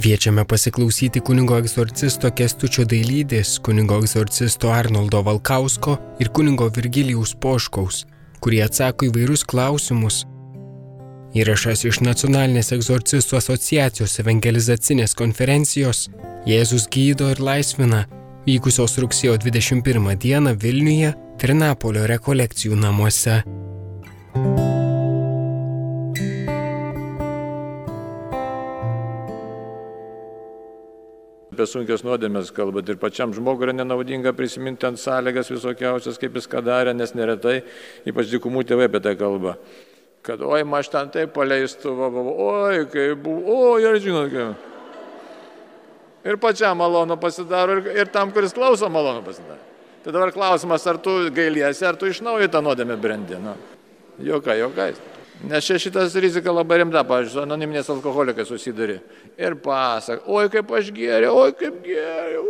Kviečiame pasiklausyti kunigo egzorcisto Kęstučio Dailydės, kunigo egzorcisto Arnoldo Valkausko ir kunigo Virgilijaus Poškaus, kurie atsako įvairius klausimus. Įrašas iš Nacionalinės egzorcistų asociacijos evangelizacinės konferencijos Jėzus gydo ir laisvina, vykusios rugsėjo 21 dieną Vilniuje, Trinapolio rekolekcijų namuose. Apie sunkias nuodėmes kalbant ir pačiam žmogui yra nenaudinga prisiminti ant sąlygas visokiausias, kaip jis ką darė, nes neretai, ypač dykumų tėvai apie tai kalba. Kad oi, aš ten taip paleistų, oi, kaip buvo, oi, ir žinot, kaip. Ir pačiam malonu pasidaro, ir tam, kuris klauso, malonu pasidaro. Tai dabar klausimas, ar tu gailiesi, ar tu iš naujo tą nuodėmę brendi. Jokais. Nes šitas rizika labai rimta, pavyzdžiui, su anoniminės alkoholikai susiduri. Ir pasak, oi kaip aš geriu, oi kaip geriu.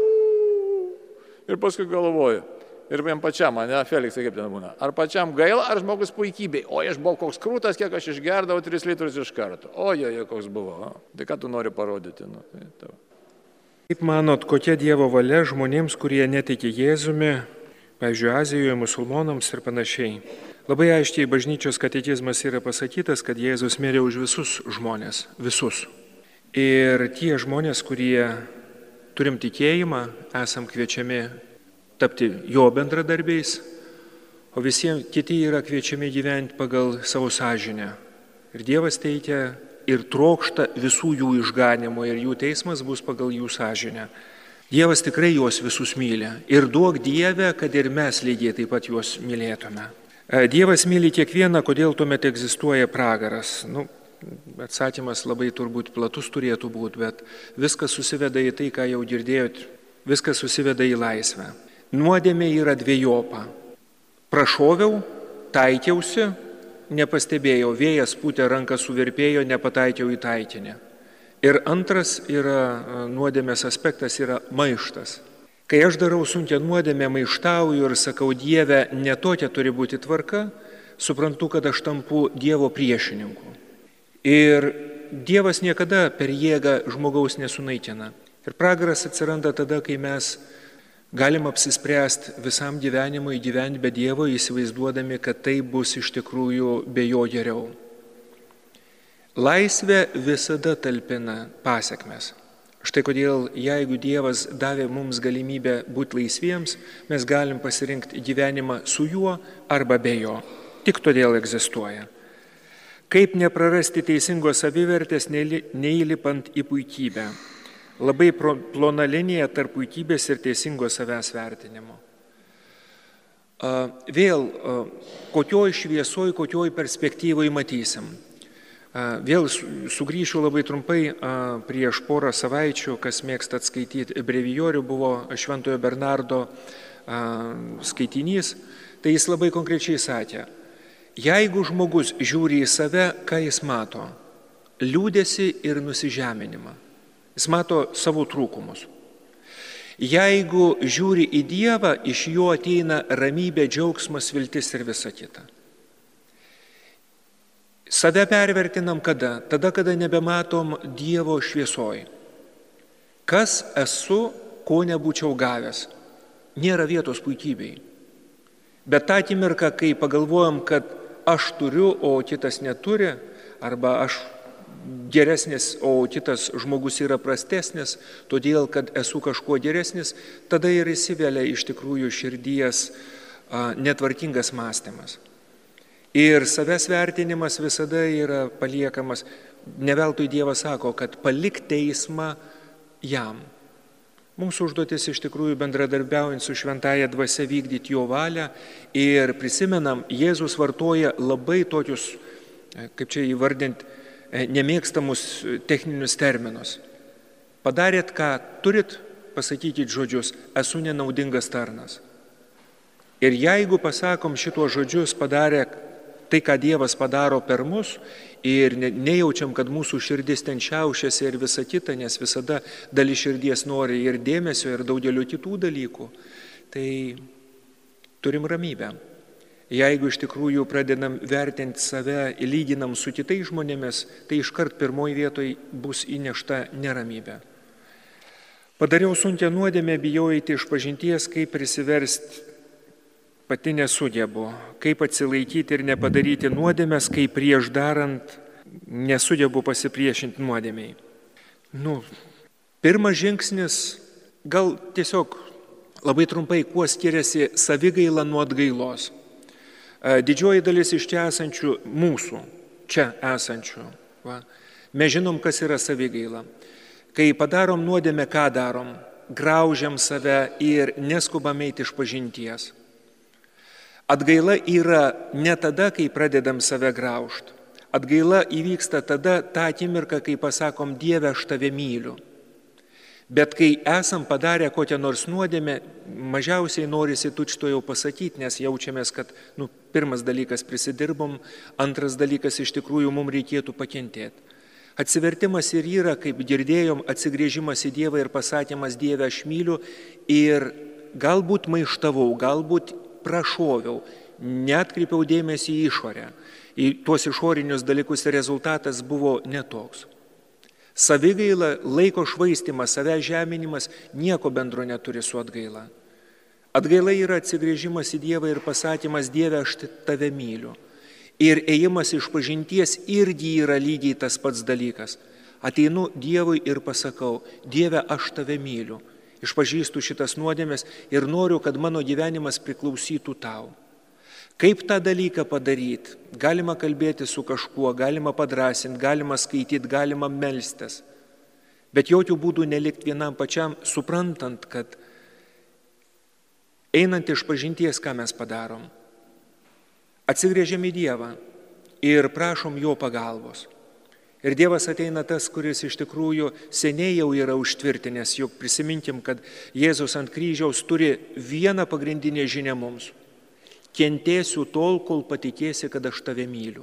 Ir paskui galvoju. Ir jam pačiam, ne, Feliksai, kaip ten būna. Ar pačiam gaila, ar žmogus puikybei. Oi, aš buvau koks krūtas, kiek aš išgerdavau 3 litrus iš karto. Oi, koks buvo. Tai ką tu nori parodyti? Kaip manot, kokia Dievo valia žmonėms, kurie netiki Jėzumi, pavyzdžiui, Azijoje, musulmonams ir panašiai? Labai aiškiai bažnyčios katekizmas yra pasakytas, kad Jėzus mirė už visus žmonės, visus. Ir tie žmonės, kurie turim tikėjimą, esam kviečiami tapti jo bendradarbiais, o visi kiti yra kviečiami gyventi pagal savo sąžinę. Ir Dievas teikia ir trokšta visų jų išganimo, ir jų teismas bus pagal jų sąžinę. Dievas tikrai juos visus myli. Ir duok Dieve, kad ir mes lygiai taip pat juos mylėtume. Dievas myli kiekvieną, kodėl tuomet egzistuoja pragaras. Atsakymas labai turbūt platus turėtų būti, bet viskas susiveda į tai, ką jau girdėjot, viskas susiveda į laisvę. Nuodėmė yra dvejopa. Prašoviau, taikiausi, nepastebėjau, vėjas pūtė, ranką suvirpėjo, nepataikiau į taikinį. Ir antras yra nuodėmės aspektas yra maištas. Kai aš darau sunkią nuodėmę, maištauju ir sakau, Dieve, ne tokia turi būti tvarka, suprantu, kad aš tampu Dievo priešininku. Ir Dievas niekada per jėgą žmogaus nesunaikina. Ir pragaras atsiranda tada, kai mes galim apsispręsti visam gyvenimui gyventi be Dievo, įsivaizduodami, kad tai bus iš tikrųjų be jo geriau. Laisvė visada talpina pasekmes. Štai kodėl, jeigu Dievas davė mums galimybę būti laisviems, mes galim pasirinkti gyvenimą su juo arba be jo. Tik todėl egzistuoja. Kaip neprarasti teisingos savivertės, neįlipant į puikybę? Labai plona linija tarp puikybės ir teisingo savęs vertinimo. Vėl, kokioj šviesoj, kokioj perspektyvoj matysim? Vėl sugrįšiu labai trumpai, prieš porą savaičių, kas mėgsta skaityti brevijorių, buvo Šventojo Bernardo skaitinys, tai jis labai konkrečiai sakė, jeigu žmogus žiūri į save, ką jis mato? Liūdesį ir nusižeminimą. Jis mato savo trūkumus. Jeigu žiūri į Dievą, iš jo ateina ramybė, džiaugsmas, viltis ir visa kita. Save pervertinam kada? Tada, kada nebematom Dievo šviesoj. Kas esu, ko nebūčiau gavęs? Nėra vietos puikybei. Bet tą akimirką, kai pagalvojam, kad aš turiu, o kitas neturi, arba aš geresnis, o kitas žmogus yra prastesnis, todėl, kad esu kažkuo geresnis, tada ir įsivelia iš tikrųjų širdies netvarkingas mąstymas. Ir savęs vertinimas visada yra paliekamas, ne veltui Dievas sako, kad palik teismą jam. Mūsų užduotis iš tikrųjų bendradarbiaujant su šventąja dvasia vykdyti jo valią ir prisimenam, Jėzus vartoja labai tokius, kaip čia įvardinti, nemėgstamus techninius terminus. Padarėt, ką turit, pasakykit žodžius, esu nenaudingas tarnas. Ir jeigu pasakom šituos žodžius, padarė tai, ką Dievas padaro per mus ir nejaučiam, kad mūsų širdis ten šiaušiasi ir visa kita, nes visada dalis širdies nori ir dėmesio ir daugelio kitų dalykų, tai turim ramybę. Jeigu iš tikrųjų pradedam vertinti save, lyginam su kitais žmonėmis, tai iškart pirmoji vietoje bus įnešta neramybė. Padariau sunkią nuodėmę, bijau eiti išpažinties, kaip prisiversti, pati nesugebu, kaip atsilaikyti ir nepadaryti nuodėmės, kaip prieš darant nesugebu pasipriešinti nuodėmei. Pirmas žingsnis, gal tiesiog labai trumpai, kuo skiriasi savigaila nuo atgailos. Didžioji dalis iš čia esančių mūsų, mes žinom, kas yra savigaila. Kai padarom nuodėmę, ką darom? Graužiam save ir neskubam eiti išpažinties. Atgaila yra ne tada, kai pradedam save graužti. Atgaila įvyksta tada, tą akimirką, kai pasakom, Dieve, aš tave myliu. Bet kai esam padarę kokią nors nuodėmę, mažiausiai norisi tučtuojau pasakyti, nes jaučiamės, kad pirmas dalykas prisidirbom, antras dalykas iš tikrųjų mums reikėtų pakentėti. Atsivertimas ir yra, kaip girdėjom, atsigrėžimas į Dievą ir pasakymas Dieve, aš myliu ir galbūt maištavau, galbūt prašoviau, neatkreipiau dėmesį į išorę. Į tuos išorinius dalykus rezultatas buvo netoks. Savigaila, laiko švaistimas, savęs žeminimas nieko bendro neturi su atgaila. Atgaila yra atsigrėžimas į Dievą ir pasakymas Dieve, aš tave myliu. Ir ėjimas išpažinties irgi yra lygiai tas pats dalykas. Ateinu Dievui ir pasakau, Dieve, aš tave myliu. Išpažįstu šitas nuodėmes ir noriu, kad mano gyvenimas priklausytų tau. Kaip tą dalyką padaryti? Galima kalbėti su kažkuo, galima padrasinti, galima skaityti, galima melstis. Bet jokių būdų nelikti vienam pačiam, suprantant, kad einant išpažinties, ką mes padarom. Atsigrėžiam į Dievą ir prašom jo pagalbos. Ir Dievas ateina tas, kuris iš tikrųjų seniai jau yra užtvirtinęs, juk prisiminkim, kad Jėzus ant kryžiaus turi vieną pagrindinę žinią mums. Kentėsiu tol, kol patikėsi, kad aš tave myliu.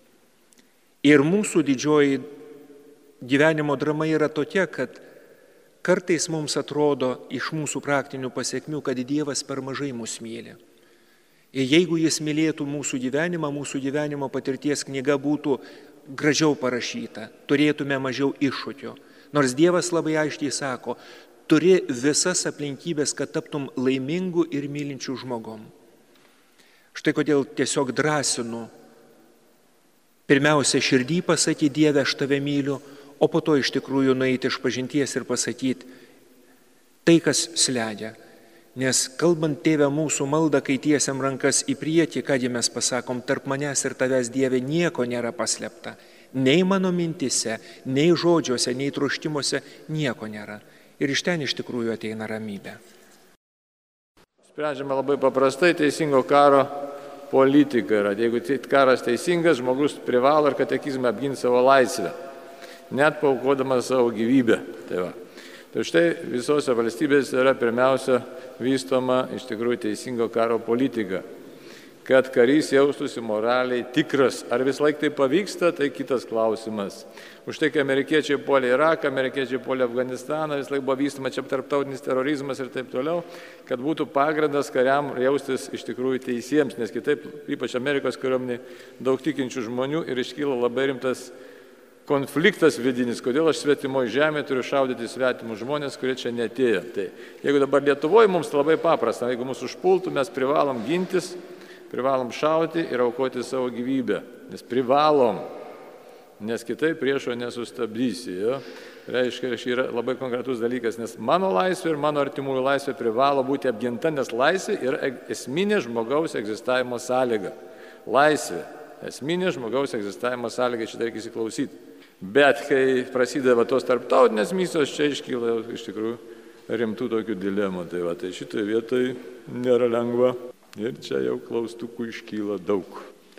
Ir mūsų didžioji gyvenimo drama yra tokia, kad kartais mums atrodo iš mūsų praktinių pasiekmių, kad Dievas per mažai mus myli. Ir jeigu jis mylėtų mūsų gyvenimo patirties knyga būtų gražiau parašyta, turėtume mažiau iššūkio. Nors Dievas labai aiškiai sako, turi visas aplinkybės, kad taptum laimingu ir mylinčiu žmogum. Štai kodėl tiesiog drąsinu. Pirmiausia, širdį pasakyti, Dieve, aš tave myliu, o po to iš tikrųjų nueiti išpažinties ir pasakyti tai, kas slegia. Nes kalbant Tėve mūsų maldą, kai tiesiam rankas į priekį, kągi mes pasakom, tarp manęs ir tavęs, Dieve, nieko nėra paslėpta. Nei mano mintise, nei žodžiuose, nei troštimuose nieko nėra. Ir iš ten iš tikrųjų ateina ramybė. Sprendžiama labai paprastai, teisingo karo politika yra. Jeigu karas teisingas, žmogus privalo ir katekizme apginti savo laisvę, net paaukodamas savo gyvybę. Tai štai visose valstybėse yra pirmiausia vystoma iš tikrųjų teisingo karo politika, kad karys jaustųsi moraliai tikras. Ar vis laik tai pavyksta, tai kitas klausimas. Už tai, kai amerikiečiai puolė Iraką, amerikiečiai puolė Afganistaną, vis laik buvo vystoma čia tarptautinis terorizmas ir taip toliau, kad būtų pagrindas kariam jaustis iš tikrųjų teisiems, nes kitaip, ypač Amerikos kariuomenė, daug tikinčių žmonių ir iškyla labai rimtas konfliktas vidinis, kodėl aš svetimoje žemėje turiu šaudyti svetimus žmonės, kurie čia neatėjo. Tai jeigu dabar Lietuvoje mums labai paprasta, jeigu mūsų užpultų, mes privalom gintis, privalom šauti ir aukoti savo gyvybę, nes privalom, nes kitaip priešo nesustabdysi. Jo? Reiškia, yra labai konkretus dalykas, nes mano laisvė ir mano artimųjų laisvė privalo būti apginta, nes laisvė yra esminė žmogaus egzistavimo sąlyga. Laisvė, esminė žmogaus egzistavimo sąlyga, šitą reikia įsiklausyti. Bet kai prasideda tos tarptautinės misijos, čia iškyla iš tikrųjų rimtų tokių dilemų. Tai šitoje vietoje nėra lengva. Ir čia jau klaustukų iškyla daug.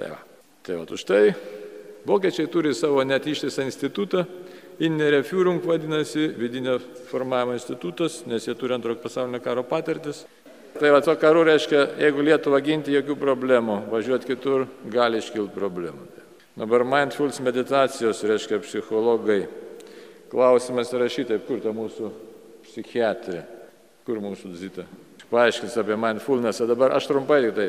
Už tai vokiečiai turi savo net ištisą institutą, Innere Führung vadinasi, vidinio formavimo institutas, nes jie turi antrojo pasaulinio karo patirtis. To karu reiškia, jeigu Lietuvą ginti, jokių problemų, važiuoti kitur gali iškilti problemų. Dabar mindfulness meditacijos reiškia psichologai. Klausimas yra šitaip, kur ta mūsų psichiatrė, kur mūsų Zita. Paaiškins apie mindfulnessą. Dabar aš trumpai tai.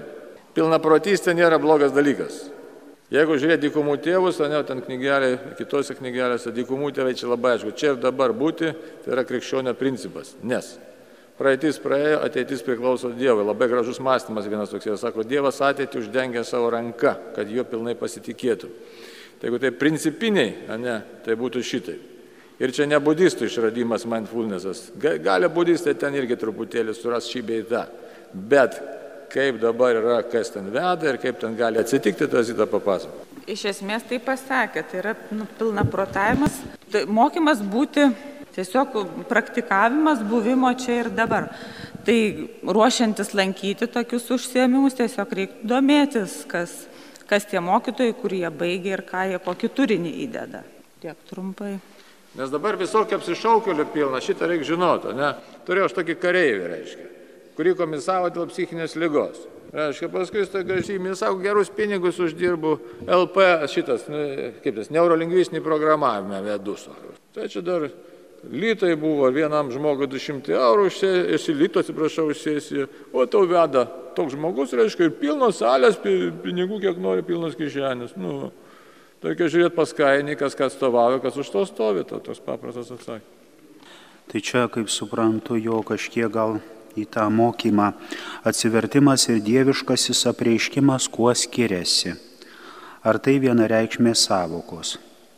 Pilnaprotystė nėra blogas dalykas. Jeigu žiūrėti dykumų tėvus, ne, ten knygelė, kitose knygelėse, dykumų tėvai čia labai aišku, čia ir dabar būti, tai yra krikščionio principas. Nes praeitis praėjo, ateitis priklauso Dievui. Labai gražus mąstymas vienas toks yra, sako, Dievas ateitį uždengia savo ranką, kad juo pilnai pasitikėtų. Tai jeigu tai principiniai, ne, tai būtų šitai. Ir čia ne budistų išradimas mindfulnessas. Gali budistai ten irgi truputėlį suras šį bei tą. Bet kaip dabar yra, kas ten veda ir kaip ten gali atsitikti, tas Zita papasako. Iš esmės tai pasakė, tai yra pilnaprotavimas, tai mokymas būti, tiesiog praktikavimas buvimo čia ir dabar. Tai ruošiantis lankyti tokius užsiėmimus, tiesiog reiktų domėtis, kas tie mokytojai, kurie baigia ir ką jie kokį turinį įdeda. Tiek trumpai. Nes dabar visokio apsišaukėlių pilna, šitą reikia žinoti, ne? Turėjau aš tokį kareivį, reiškia, kurį komisavo dėl psichinės ligos. Reiškia, paskui jis gražiai, sako, gerus pinigus uždirbu LP, šitas, kaip tas, neurolingvistinį programavimą vedus. Tai čia dar litai buvo, vienam žmogui 200 eurų, lito, atsiprašau, užsėsi, o tau veda toks žmogus, reiškia, ir pilnos salės, pinigų kiek nori, pilnos kišenės. Nu, tokia žiūrėt pas kainį, kas atstovauja, kas už to stovi, toks paprastas atsakymas. Tai čia, kaip suprantu, jo kažkiek gal į tą mokymą atsivertimas ir dieviškasis apreiškimas kuo skiriasi. Ar tai vienareikšmės sąvokos?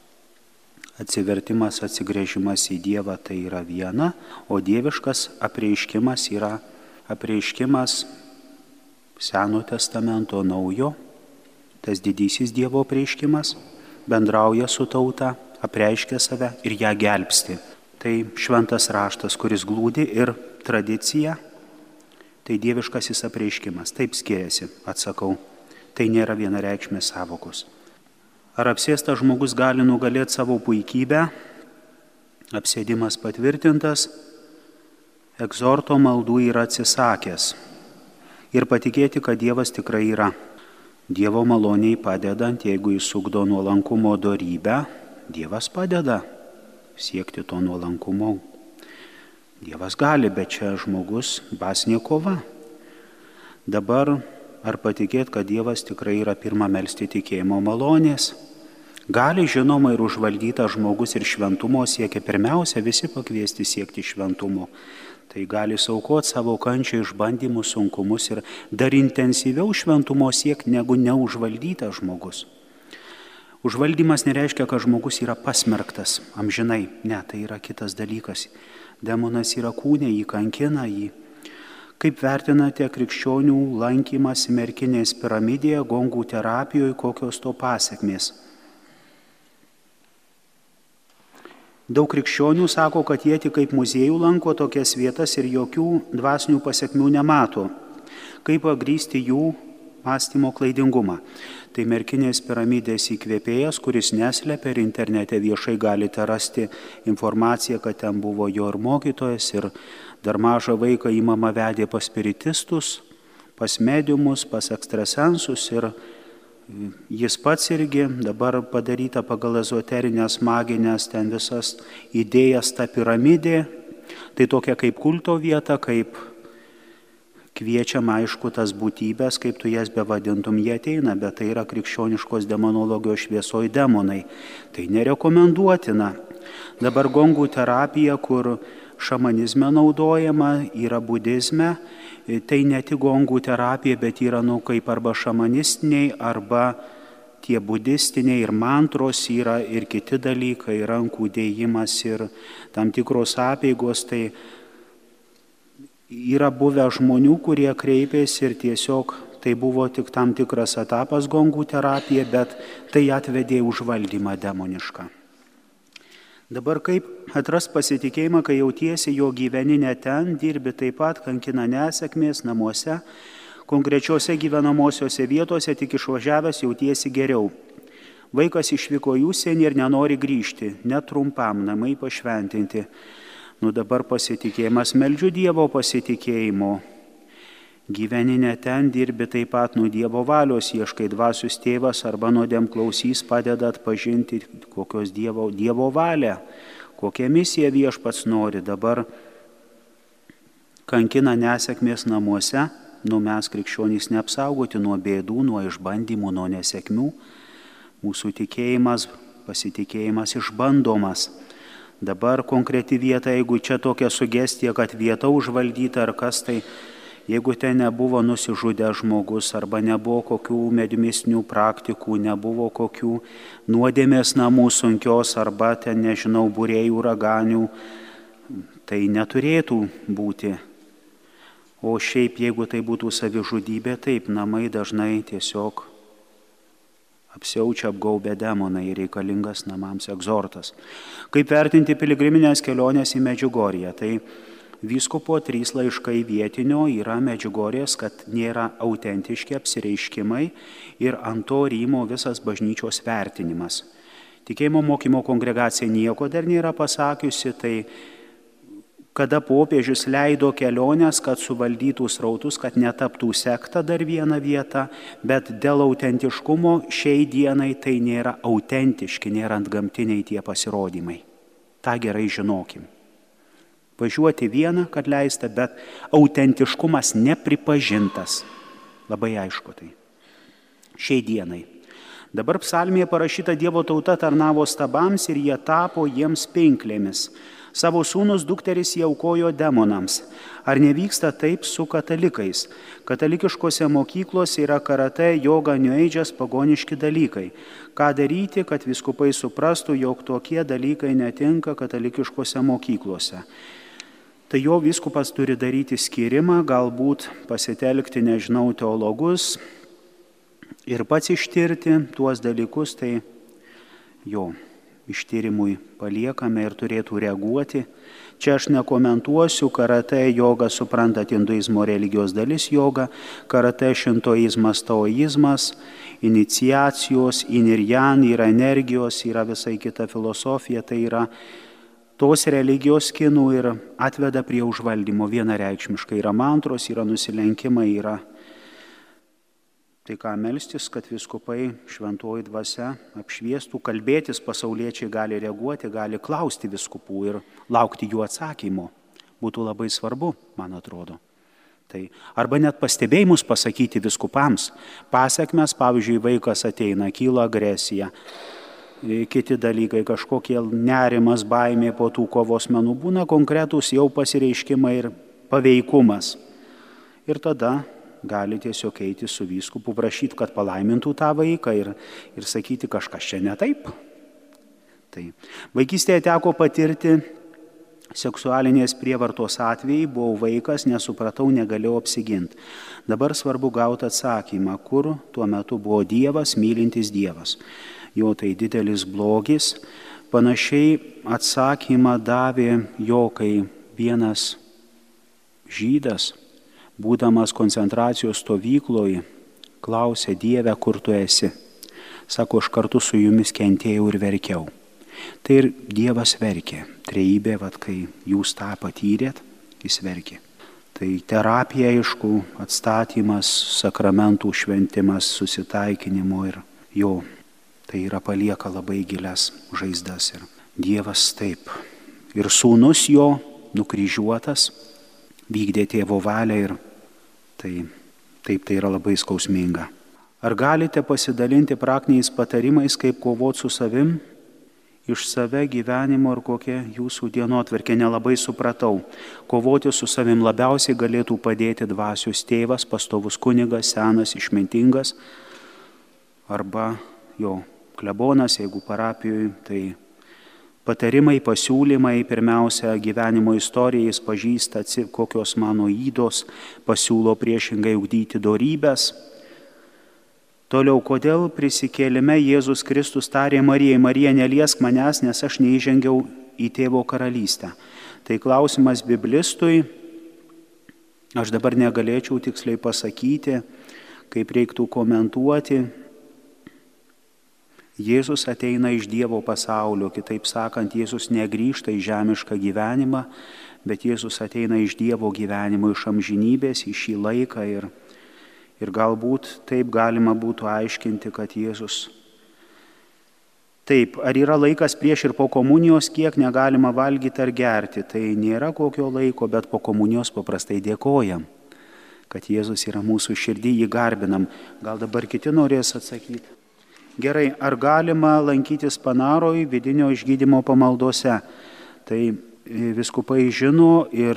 Atsivertimas, atsigręžimas į Dievą tai yra viena, o dieviškas apreiškimas yra apreiškimas Seno testamento naujo, tas didysis Dievo apreiškimas, bendrauja su tauta, apreiškia save ir ją gelbsti. Tai šventas raštas, kuris glūdi ir tradicija, tai dieviškasis apreiškimas. Taip skiriasi, atsakau. Tai nėra vienareikšmės sąvokos. Ar apsėstas žmogus gali nugalėti savo puikybę? Apsėdimas patvirtintas, egzorto maldų yra atsisakęs. Ir patikėti, kad Dievas tikrai yra. Dievo maloniai padedant, jeigu jis ugdo nuolankumo dorybę, Dievas padeda siekti to nuolankumo. Dievas gali, bet čia žmogus basinė kova. Dabar ar patikėt, kad Dievas tikrai yra pirma melsti tikėjimo malonės? Gali, žinoma, ir užvaldytas žmogus ir šventumo siekia pirmiausia visi pakviesti siekti šventumo. Tai gali saukoti savo kančią, išbandymus, sunkumus ir dar intensyviau šventumo siekti negu neužvaldytas žmogus. Užvaldymas nereiškia, kad žmogus yra pasmerktas amžinai. Ne, tai yra kitas dalykas. Demonas yra kūne, jį kankina, jį. Kaip vertinate krikščionių lankymąsi Merkinės piramidėje, gongų terapijoje, kokios to pasekmės? Daug krikščionių sako, kad jie tik kaip muziejų lanko tokias vietas ir jokių dvasinių pasekmių nemato. Kaip pagrįsti jų mąstymo klaidingumą? Tai Merkinės piramidės įkvėpėjas, kuris neslepia ir internete viešai galite rasti informaciją, kad ten buvo jo ir mokytojas, ir dar mažą vaiką į mamą vedė pas spiritistus, pas mediumus, pas ekstrasensus ir jis pats irgi dabar padaryta pagal ezoterinės maginės ten visas idėjas ta piramidė, tai tokia kaip kulto vieta, kaip kviečiam aišku tas būtybės, kaip tu jas bevadintum, jie ateina, bet tai yra krikščioniškos demonologijos šviesoj demonai. Tai nerekomenduotina. Dabar gongų terapija, kur šamanizme naudojama, yra budizme, tai ne tik gongų terapija, bet yra kaip arba šamanistiniai, arba tie budistiniai ir mantros yra ir kiti dalykai, rankų dėjimas ir tam tikros apeigos. Tai yra buvę žmonių, kurie kreipėsi ir tiesiog tai buvo tik tam tikras etapas gongų terapija, bet tai atvedė užvaldymą demonišką. Dabar kaip atras pasitikėjimą, kai jautiesi, jo gyveni ne ten, dirbi taip pat, kankina nesėkmės namuose, konkrečiose gyvenamosiose vietose, tik išvažiavęs jautiesi geriau. Vaikas išvyko į užsienį ir nenori grįžti, net trumpam, namai pašventinti. Dabar pasitikėjimas, meldžiu Dievo pasitikėjimo. Gyveni ne ten, dirbi taip pat, Dievo valios ieškai, dvasios tėvas arba nuodėm klausys padeda atpažinti, kokios Dievo valia, kokią misiją Viešpats nori. Dabar kankina nesėkmės namuose, mes krikščionys neapsaugoti nuo bėdų, nuo išbandymų, nuo nesėkmių. Mūsų tikėjimas, pasitikėjimas išbandomas. Dabar konkreti vieta, jeigu čia tokia sugestija, kad vieta užvaldyta ar kas, tai jeigu ten nebuvo nusižudęs žmogus arba nebuvo kokių medimistinių praktikų, nebuvo kokių nuodėmės namų sunkios arba ten, nežinau, būrėjų, raganių, tai neturėtų būti. O šiaip, jeigu tai būtų savižudybė, taip, namai dažnai tiesiog apsiaučia, apgaubę demonai ir reikalingas namams egzortas. Kaip vertinti piligriminės kelionės į Medžiugorję? Tai vyskupo 3 laiškai vietinio yra Medžiugorės, kad nėra autentiški apsireiškimai ir ant to rymo visas bažnyčios vertinimas. Tikėjimo mokymo kongregacija nieko dar nėra pasakiusi, tai kada popiežius leido kelionės, kad suvaldytų srautus, kad netaptų sekta dar vieną vietą, bet dėl autentiškumo šiai dienai tai nėra autentiški, nėra antgamtiniai tie pasirodymai. Ta gerai žinokim. Važiuoti vieną, kad leista, bet autentiškumas nepripažintas. Labai aišku tai. Šiai dienai. Dabar psalmėje parašyta Dievo tauta tarnavo stabams ir jie tapo jiems pinklėmis. Savo sūnus dukteris jie aukojo demonams. Ar nevyksta taip su katalikais? Katalikiškose mokyklose yra karate, joga, New Age'as, pagoniški dalykai. Ką daryti, kad vyskupai suprastų, jog tokie dalykai netinka katalikiškose mokyklose? Tai jo vyskupas turi daryti skyrimą, galbūt pasitelkti, nežinau, teologus ir pats ištirti tuos dalykus, tai jo ištyrimui paliekame ir turėtų reaguoti. Čia aš nekomentuosiu, karate, joga, suprantat, hinduizmo religijos dalis joga, karate, šintoizmas, taoizmas, iniciacijos, yin ir yang, yra energijos, yra visai kita filosofija, tai yra tos religijos kinų ir atveda prie užvaldymo vienareikšmiškai. Yra mantros, yra nusilenkimai, yra tai ką melstis, kad vyskupai šventoji dvasia apšviestų, kalbėtis, pasauliečiai gali reaguoti, gali klausti vyskupų ir laukti jų atsakymo. Būtų labai svarbu, man atrodo. Tai arba net pastebėjimus pasakyti vyskupams. Pasekmes, pavyzdžiui, vaikas ateina, kyla agresija, kiti dalykai, kažkokie nerimas, baimė po tų kovos menų, būna konkretūs jau pasireiškimai ir paveikumas. Ir tada gali tiesiog eiti su vyskupu, prašyti, kad palaimintų tą vaiką ir sakyti, kažkas čia ne taip. Tai vaikystėje teko patirti seksualinės prievartos atvejai, buvau vaikas, nesupratau, negalėjau apsiginti. Dabar svarbu gauti atsakymą, kur tuo metu buvo Dievas, mylintis Dievas. Jo tai didelis blogis. Panašiai atsakymą davė jo, kai vienas žydas, būdamas koncentracijos stovykloje, klausė, Dieve, kur tu esi? Sako, aš kartu su jumis kentėjau ir verkiau. Tai ir Dievas verkė. Trejybė, kai jūs tą patyrėt, jis verkė. Tai terapija, aišku, atstatymas, sakramentų šventimas, susitaikinimo ir jo. Tai yra palieka labai gilias žaizdas. Ir Dievas taip. Ir sūnus jo, nukryžiuotas, vykdė tėvo valią ir taip tai yra labai skausminga. Ar galite pasidalinti praktiniais patarimais, kaip kovoti su savim, iš save gyvenimo ir kokia jūsų dienotvarkė? Nelabai supratau. Kovoti su savim labiausiai galėtų padėti dvasios tėvas, pastovus kunigas, senas, išmintingas, arba jo klebonas, jeigu parapijoje, tai patarimai, pasiūlymai, pirmiausia, gyvenimo istoriją, jis pažįsta, kokios mano ydos, pasiūlo priešingai ugdyti dorybės. Toliau, kodėl prisikėlime Jėzus Kristus tarė Marijai, Marija, neliesk manęs, nes aš neįžengiau į tėvo karalystę. Tai klausimas biblistui, aš dabar negalėčiau tiksliai pasakyti, kaip reiktų komentuoti. Jėzus ateina iš Dievo pasaulio, kitaip sakant, Jėzus negrįžta į žemišką gyvenimą, bet Jėzus ateina iš Dievo gyvenimo, iš amžinybės, į šį laiką ir galbūt taip galima būtų aiškinti, kad Jėzus. Taip, ar yra laikas prieš ir po komunijos, kiek negalima valgyti ar gerti? Tai nėra kokio laiko, bet po komunijos paprastai dėkojam. kad Jėzus yra mūsų širdį, jį garbinam. Gal dabar kiti norės atsakyti? Gerai, ar galima lankytis Panaroj vidinio išgydymo pamaldose? Tai vyskupai žino ir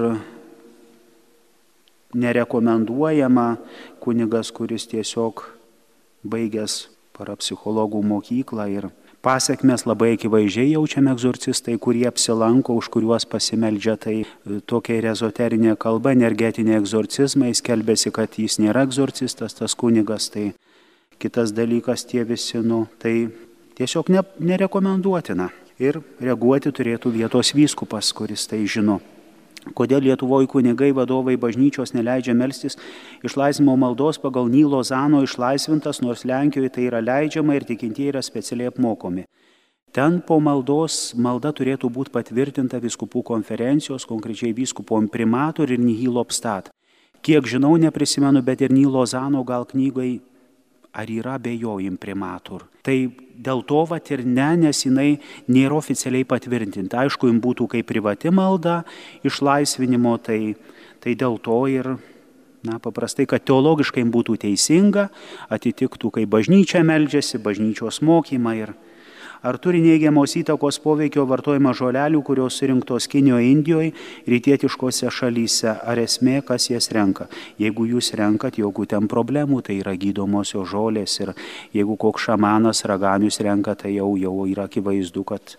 nerekomenduojama kunigas, kuris tiesiog baigęs parapsichologų mokyklą ir pasiekmes labai akivaizdžiai jaučiame egzorcistai, kurie apsilanko, už kuriuos pasimeldžia, tai tokia ir ezoterinė kalba, energetiniai egzorcizmai, skelbėsi, kad jis nėra egzorcistas, tas kunigas, tai kitas dalykas tie visi, tai tiesiog nerekomenduotina. Ir reaguoti turėtų vietos vyskupas, kuris tai žino. Kodėl Lietuvoje kunigai, vadovai bažnyčios neleidžia melstis išlaisvinimo maldos pagal Nilo Zano išlaisvintas, nors Lenkijoje tai yra leidžiama ir tikintieji yra specialiai apmokomi. Ten po maldos malda turėtų būti patvirtinta vyskupų konferencijos, konkrečiai vyskupo imprimatur ir nihilo obstat. Kiek žinau, neprisimenu, bet ir Nilo Zano gal knygai, ar yra be jo imprimatur. Tai dėl to ir ne, nes jinai nėra oficialiai patvirtinta. Aišku, jums būtų kaip privati malda išlaisvinimo, tai dėl to ir, paprastai, kad teologiškai būtų teisinga, atitiktų, kai bažnyčia meldžiasi, bažnyčios mokymą ir ar turi neigiamos įtakos poveikio vartojimą žolelių, kurios surinktos Kinijoje, Indijoje, rytietiškose šalyse. Ar esmė, kas jas renka? Jeigu jūs renkat, jokių ten problemų, tai yra gydomosios žolės. Ir jeigu koks šamanas raganius renka, tai jau yra akivaizdu, kad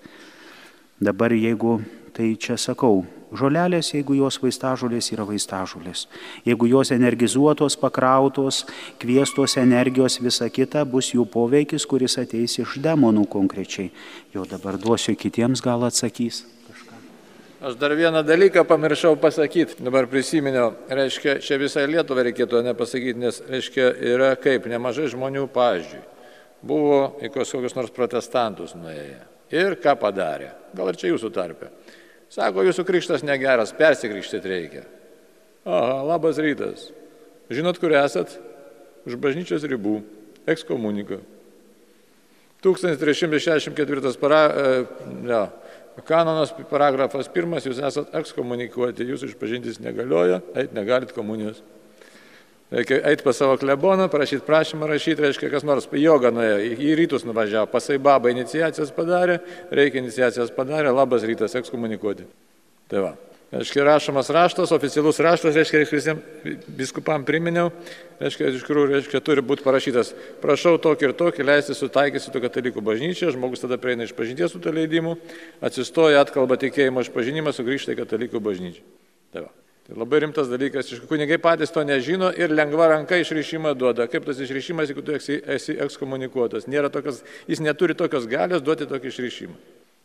dabar jeigu, tai čia sakau, žolelės, jeigu jos vaistažolės yra vaistažolės. Jeigu jos energizuotos, pakrautos, kviestos energijos, visa kita, bus jų poveikis, kuris ateis iš demonų konkrečiai. Jau dabar duosiu kitiems, gal atsakys kažką. Aš dar vieną dalyką pamiršau pasakyti. Dabar prisiminiau, reiškia, čia visai Lietuvai reikėtų nepasakyti, nes, reiškia, yra kaip nemažai žmonių, pavyzdžiui, buvo į kokius nors protestantus nuėję. Ir ką padarė? Gal ir čia jūsų tarpe. Sako, jūsų krikštas negeras, persikrikštyti reikia. Aha, labas rytas. Žinot, kur esat? Už bažnyčios ribų. Ekskomunika. 1364 kanonas paragrafas 1, jūs esat ekskomunikuoti, jūs išpažintis negalioja, eit negalit komunijos. Reikia eiti pas savo kleboną, parašyti prašymą, reiškia, kas nors jogą nuėjo, į rytus nuvažiavo, pasai babą iniciacijas padarė, reikia iniciacijas padarė, labas rytas, ekskomunikuoti. Tai va. Reiškia, rašomas raštas, oficialus raštas, reiškia, visiems biskupam priminiau, reiškia, turi būti parašytas, prašau tokį ir tokį, leisti sutaikyti su katalikų bažnyčia, žmogus tada prieina iš pažinties su leidimu, atsistoja, atkalba tikėjimo išpažinimą, sugrįžta į katalikų bažnyčią. Tai va. Tai labai rimtas dalykas, kunigai patys to nežino ir lengva ranka išrišimą duoda. Kaip tas išrišimas, jeigu tu esi ekskomunikuotas? Jis neturi tokios galios duoti tokį išrišimą.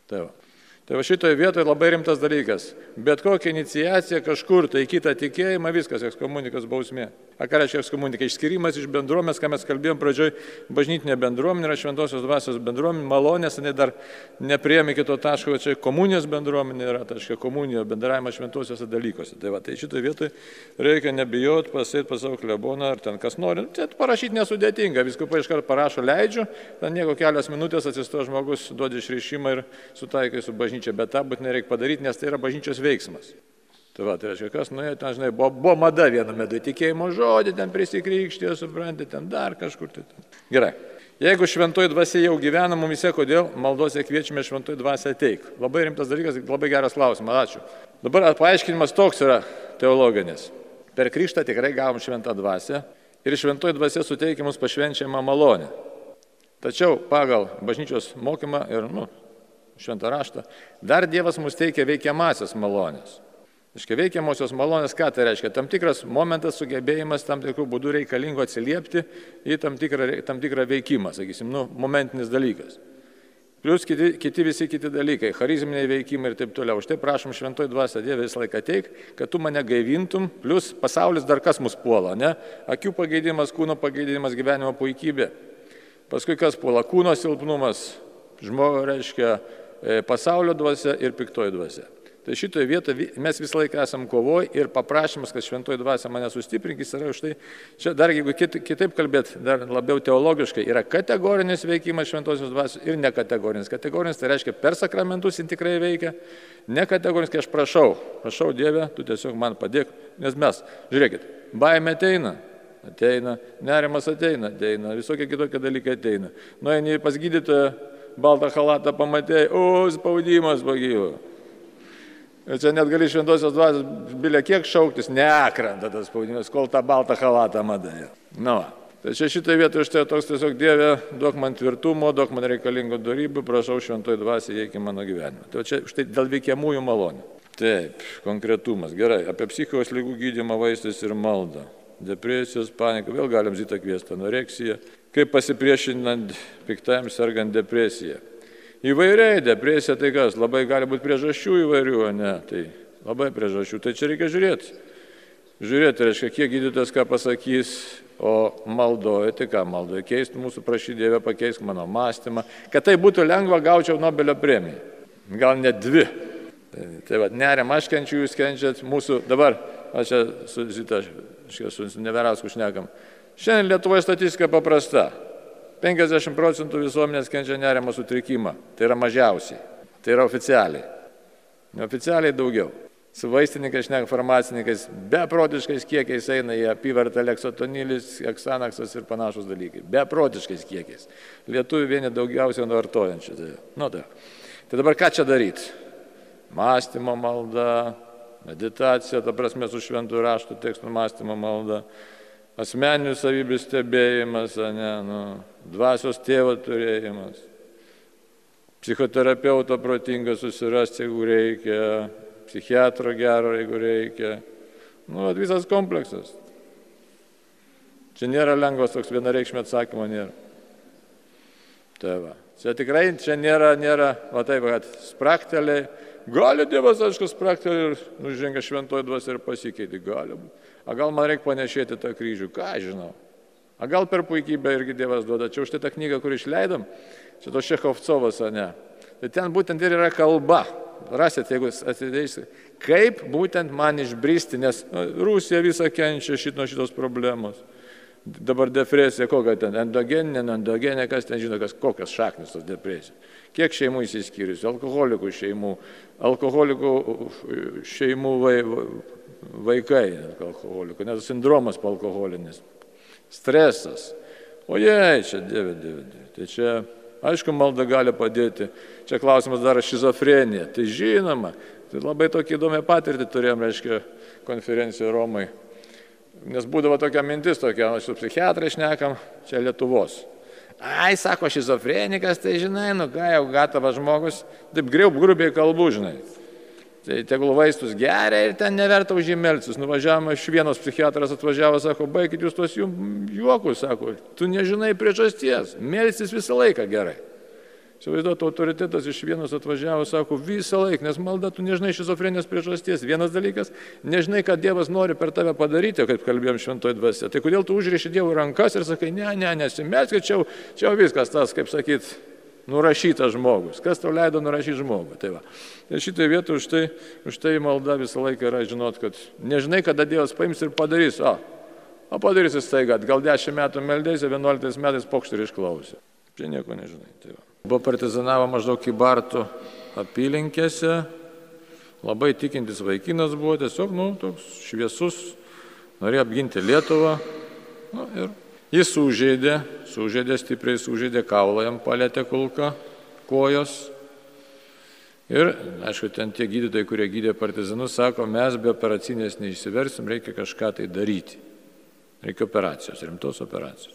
Tai va šitoje vietoje labai rimtas dalykas. Bet kokia iniciacija kažkur, tai kitą tikėjimą, viskas ekskomunikas bausmė. Ką reiškia ekskomunika? Išskirimas iš bendruomenės, ką mes kalbėjom pradžioj, bažnytinė bendruomenė yra šventosios dvasios bendruomenė, malonės, jinai dar nepriėmė kito taško, čia komunijos bendruomenė yra, taškia komunijo bendravimas šventosiuose dalykuose. Tai va, tai šitoje vietoje reikia nebijoti, pasėti pas savo kleboną, ar ten kas nori. Tai parašyti nesudėtinga, viskupai iškart parašo leidžiu, ten nieko kelios minutės atsistoja žmogus, duodi išrišimą ir sutaikai su bažnyčia, bet tą būtinai reikia padaryti, nes tai yra bažnyčios veiksmas. Tai va, tai reiškia, kas nuėjo, ten, žinai, buvo mada viename, tikėjimo žodį, ten prisikrikštė, supranti, ten dar kažkur. Tai. Gerai. Jeigu šventoji dvasia jau gyvena mumise, kodėl maldose kviečiame šventoji dvasia ateik? Labai rimtas dalykas, labai geras klausimas, ačiū. Dabar paaiškinimas toks yra teologinis. Per krikštą tikrai gavom šventą dvasią ir šventoji dvasia suteikia mums pašvenčiamą malonę. Tačiau pagal bažnyčios mokymą ir, šventą raštą, dar Dievas mums teikia veikiamasias malonės. Veikiamosios malonės, ką tai reiškia? Tam tikras momentas, sugebėjimas tam tikrų būdų reikalingo atsiliepti į tam tikrą veikimą, sakysim, momentinis dalykas. Plius visi kiti dalykai, charizminiai veikimai ir taip toliau. Štai prašom šventoji dvasia Dieve visą laiką ateik, kad tu mane gaivintum, plius pasaulis dar kas mus puola, ne? Akių pageidimas, kūno pageidimas, gyvenimo puikybė. Paskui kas puola? Kūno silpnumas, reiškia pasaulio dvasia ir piktoji dvasia. Tai šitoje vietoje mes visą laiką esam kovoj ir paprašymas, kad šventoji dvasia mane sustiprinkis, yra už tai, čia dar jeigu kitaip kalbėti, dar labiau teologiškai, yra kategorinis veikimas šventosios dvasios ir nekategorinis. Kategorinis tai reiškia per sakramentus jis tikrai veikia, nekategorinis, kai aš prašau Dieve, tu tiesiog man padėk, nes mes, žiūrėkit, baimė ateina, nerimas ateina, visokie kitokie dalykai ateina. Nueini pas gydytoją, baltą chalatą pamatėjai, spaudimas pagyvo. Ir čia net gali šventosios dvasios bilė kiek šauktis, nekrenta tas spaudimas, kol tą baltą chalatą matai. Tai čia šitoje vietoje štai toks tiesiog Dieve, duok man tvirtumo, duok man reikalingų dorybių, prašau šventoji dvasia įeik į mano gyvenimą. Tai čia štai dėl veikiamųjų malonių. Taip, konkretumas. Gerai, apie psichikos ligų gydymą, vaistus ir maldą. Depresijos, panika, vėl galim Zitą kviesti, anoreksija. Kaip pasipriešinant piktajam sergant depresiją. Įvairiai, depresija tai kas, labai gali būti priežasčių įvairių, ne, tai labai priežasčių, tai čia reikia žiūrėti. Žiūrėti, reiškia, kiek gydytojas ką pasakys, o maldoje, tai ką maldoje, keisti mūsų, prašy Dieve, pakeisk mano mąstymą, kad tai būtų lengva, gaučiau Nobelio premiją, gal net 2. Tai va, nerim, aš kenčiu, jūs kenčiat, mūsų dabar, aš čia su Zita, su Neverausku šnekam, šiandien Lietuvoje statistika paprasta. 50% visuomenės kenčia nerimo sutrikimą. Tai yra mažiausiai. Tai yra oficialiai. Neoficialiai daugiau. Su vaistininkais, farmacininkais, beprotiškais kiekiais eina į apyvartą leksotonilis, eksanaksas ir panašus dalykai. Beprotiškais kiekiais. Lietuvių vieni daugiausiai vartojančių. Tai dabar ką čia daryti? Mąstymo malda, meditacija, ta prasme su šventų raštų tekstų mąstymo malda. Asmeninių savybių stebėjimas, dvasios tėvo turėjimas, psichoterapeuto protingą susirasti, jeigu reikia, psichiatro gero, jeigu reikia. Visas kompleksas. Čia nėra lengvas toks vienareikšmio atsakymo, nėra. Tai va. Čia tikrai, čia nėra, va taip, kad sprakteliai, gali Dievas, aišku, sprakteliai ir nužengia šventoji dvasia ir pasikeiti, gali būti. A gal man reikia panešėti tą kryžių, ką žinau. A gal per puikybę irgi Dievas duoda. Čia už tai tą knygą, kur išleidom, čia to Šechovcovas, ne. Tai ten būtent ir yra kalba. Rasit, jeigu atsidėjusi, kaip būtent man išbristi, nes Rusija visą kenčia šitos problemos. Dabar depresija, kokia ten, endogeninė, kas ten žino, kokios šaknis tos depresijos. Kiek šeimų įsiskyrus, alkoholikų šeimų vaikai, alkoholikų, net sindromas alkoholinis, stresas. Ojei, čia Dieve. Tai čia, aišku, malda gali padėti. Čia klausimas dar šizofrenija. Tai žinoma, tai labai tokį įdomią patirtį turėjom, reiškia, konferencijoje Romai. Nes būdavo tokia mintis, su psichiatrai šnekam, čia Lietuvos. Ai, sako, šizofrenikas, tai žinai, ką jau gatavas žmogus, taip grubiai kalbu, žinai. Tai tegul vaistus geria ir ten neverta už jį melsis. Nuvažiavome, iš vienos psichiatras atvažiavo, sako, baikit jūs tos juokus, sako, tu nežinai priežasties, melsis visą laiką gerai. Įsivaizduoju, autoritetas iš vienos atvažiavo, sako, visą laiką, nes malda, tu nežinai šizofrenijos priežasties. Vienas dalykas, nežinai, ką Dievas nori per tave padaryti, kaip kalbėjom šventoji dvasia. Tai kodėl tu užriši Dievui rankas ir sakai, nesimelskit, čia viskas tas, kaip sakyt, nurašytas žmogus. Kas tau leido nurašyti žmogų? Tai va. Ir šitai vietu už tai malda visą laiką yra žinot, kad nežinai, kada Dievas paims ir padarys. O padarys jis staiga, gal 10 metų meldėsi, 11 metais pokšt ir išklausė. Čia nieko nežinai. Tai va. Buvo partizanavo maždaug Kybartų apylinkėse, labai tikintis vaikinas buvo, tiesiog, toks šviesus, norėjo apginti Lietuvą. Ir jis sužeidė, stipriai sužeidė kaulą, jam palėtė kulka kojos. Ir, aišku, ten tie gydytojai, kurie gydė partizanus, sako, mes be operacinės neišsiversim, reikia kažką tai daryti. Reikia operacijos, rimtos operacijos.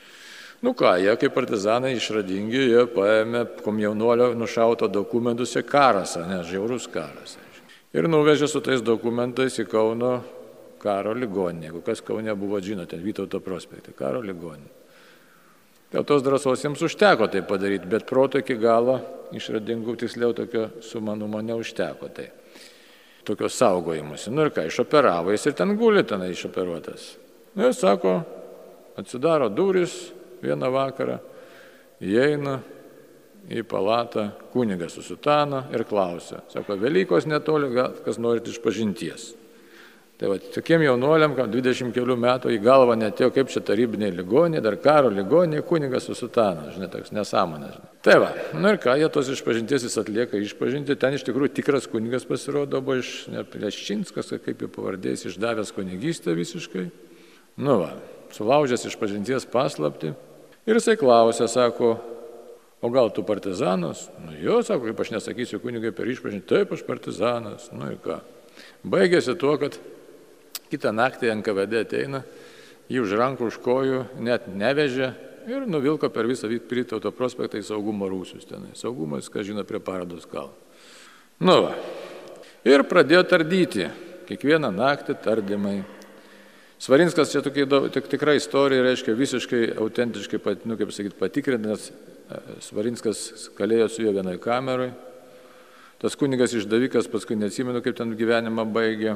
Jie kaip partizanai išradingi, jie paėmė komjaunuolio nušauto dokumentus į karas, žiaurus karas. Ir nuvežė su tais dokumentais į Kauno karo ligoninę. Jeigu kas Kaune buvo, žinote, Vytauto prospekte, karo ligoninė. Dėl tos drąsos jiems užteko tai padaryti, bet proto iki galo išradingų, tiksliau, tokio sumanumo neužteko. Tai tokio saugojimusi. Ir ką, išoperavo, jis ir ten guli tenai išoperuotas. Ir sako, atsidaro durys vieną vakarą, įeina į palatą kunigas su sutana ir klausia. Sako, Velykos netoli, kas norit išpažinties. Tai va, tokiem jaunuoliam, kam 20 kelių metų į galvą netėjo, kaip čia tarybiniai ligonė, dar karo ligonė, kunigas su sutana, žinai, toks nesąmonė. Žinai. Tai va, nu ir ką, jie tos išpažinties jis atlieka išpažinti, ten iš tikrųjų tikras kunigas pasirodo, buvo iš Pleščinskas, kaip jį pavardės, išdavęs kunigystę visiškai. Nu va, sulaužęs išpažinties paslaptį. Ir jisai klausė, sako, o gal tu partizanas? Nu jo, sako, kaip aš nesakysiu kunigai per išpažinti, taip aš partizanas, nu ir ką. Baigėsi tuo, kad kitą naktį NKVD ateina, jį už rankų, už kojų, net nevežė ir nuvilko per visą Vytauto prospektą į saugumo rūsius tenai. Saugumas, ką žino, prie Parodos kalno. Nu va. Ir pradėjo tardyti. Kiekvieną naktį tardymai. Svarinskas čia tokia tikra istorija, reiškia visiškai autentiškai, nu, kaip sakyti, patikrintas. Svarinskas kalėjo su juo vienai kamerui. Tas kunigas išdavikas, paskui neatsimenu, kaip ten gyvenimą baigė.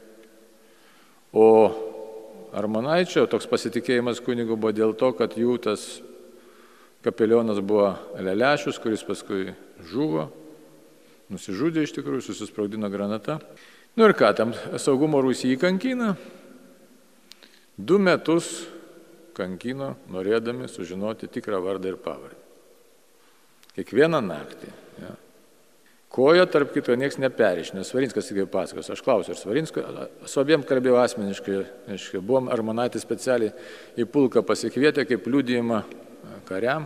O Armonaičio toks pasitikėjimas kunigu buvo dėl to, kad jų tas kapelionas buvo Lelešius, kuris paskui žuvo, nusižudė iš tikrųjų, susisprogdino granata. Nu ir ką, tam saugumo rūsį kankina. 2 metus kankino, norėdami sužinoti tikrą vardą ir pavardę. Kiekvieną naktį. Ja. Kojo, tarp kito, nieks neperiš, nes Svarinskas tik pasakos. Aš klausiu, ar Svarinsko, su abiem kalbėjau asmeniškai, buvom Armonaitis specialiai į pulką pasikvietę kaip liudijimą kariam.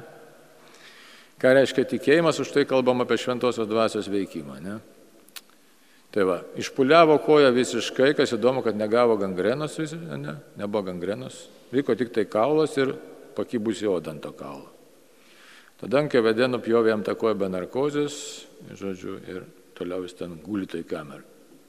Ką reiškia tikėjimas, už tai kalbam apie šventosios dvasios veikimą. Ne? Tai va, išpuliavo koją visiškai, kas įdomu, kad negavo gangrenos, nebuvo gangrenos, vyko tik tai kaulas ir pakibusi oda ant to kaulo. Tada NKVD nupjovė jam tą koją be narkozės, žodžiu, ir toliau jis ten guli toj kamerą.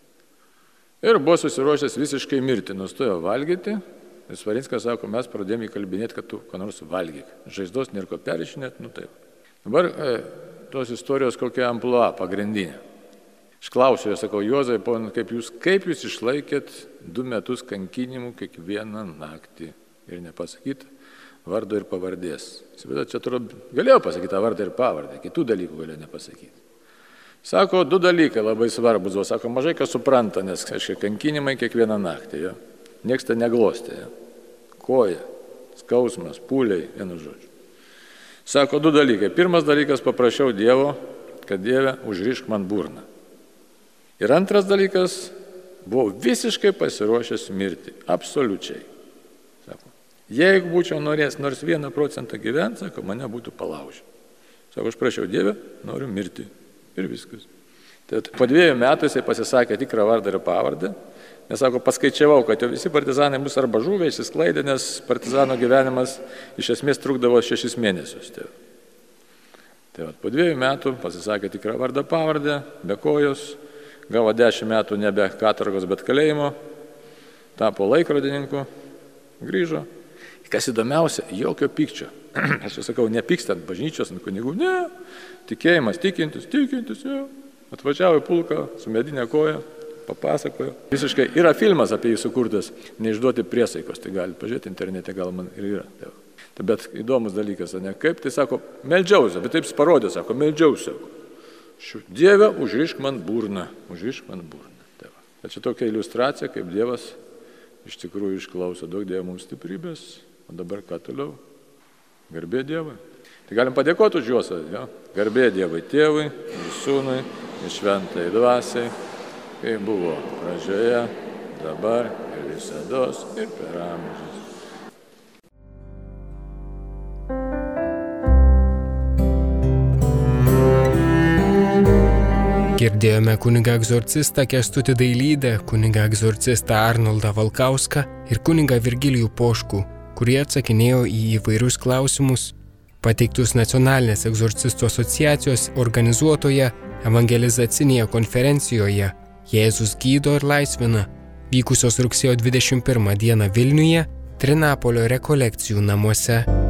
Ir buvo susiruošęs visiškai mirti, nustojo valgyti, ir Svarinskas sako, mes pradėjome įkalbinėti, kad tu ką nors valgyk. Žaizdos nėra ko perišinėti, nu taip. Dabar tos istorijos kokia amplua pagrindinė. Aš klausiu, aš sakau, Juozai, kaip jūs išlaikėt 2 metus kankinimų kiekvieną naktį ir nepasakyti vardo ir pavardės. Čia galėjau pasakyti tą vardą ir pavardę, kitų dalykų galėjau nepasakyti. Sako, 2 dalykai labai svarbus, o sako, mažai kas supranta, nes kankinimai kiekvieną naktį. Jo. Niekas tai neglostė. Jo. Koja, skausmas, pūliai, vienu žodžiu. Sako, 2 dalykai. Pirmas dalykas, paprašiau Dievo, kad Dieve užrišk man burną. Ir antras dalykas, buvau visiškai pasiruošęs mirti. Absoliučiai. Sako, jeigu būčiau norėjęs nors 1% gyventi, sako, mane būtų palaužę. Sako, aš prašiau Dievę, noriu mirti. Ir viskas. Tai po 2 metų jisai pasisakė tikrą vardą ir pavardę. Nes sako, paskaičiavau, kad jau visi partizanai bus arba žuvę, išsisklaidė, nes partizano gyvenimas iš esmės trukdavo 6 mėnesius. Tai po 2 metų pasisakė tikrą vardą pavardę, be kojos, gavo 10 metų nebe katorgos, bet kalėjimo, tapo laikrodininku, grįžo. Kas įdomiausia, jokio pykčio. Aš jau sakau, nepykstant bažnyčios ant kunigų, ne, tikėjimas, tikintis, jo. Atvažiavo į pulką su medinė koja, papasakojo. Visiškai yra filmas apie jį sukurtas, neišduoti priesaikos, tai galite pažiūrėti internete, gal man ir yra. Bet įdomus dalykas, ne kaip, tai sako, meldžiausi, bet taip parodė, sako, meldžiausi. Dieve, užrišk man burną, užrišk man burną. Tai čia tokia iliustracija, kaip Dievas iš tikrųjų išklauso, daug Dievo mums stiprybės, o dabar ką toliau? Garbė Dievui. Tai galim padėkoti už juos, jo? Garbė Dievui Tėvui, ir Sūnui, ir Šventai Dvasiai, kaip buvo pradžioje, dabar ir visados, ir per amžius. Girdėjome kunigą egzorcistą Kęstutį Dailydę, kunigą egzorcistą Arnoldą Valkauską ir kunigą Virgilijų Poškų, kurie atsakinėjo į įvairius klausimus, pateiktus Nacionalinės egzorcistų asociacijos organizuotoje evangelizacinėje konferencijoje Jėzus gydo ir laisvina, vykusios rugsėjo 21 dieną Vilniuje, Trinapolio rekolekcijų namuose.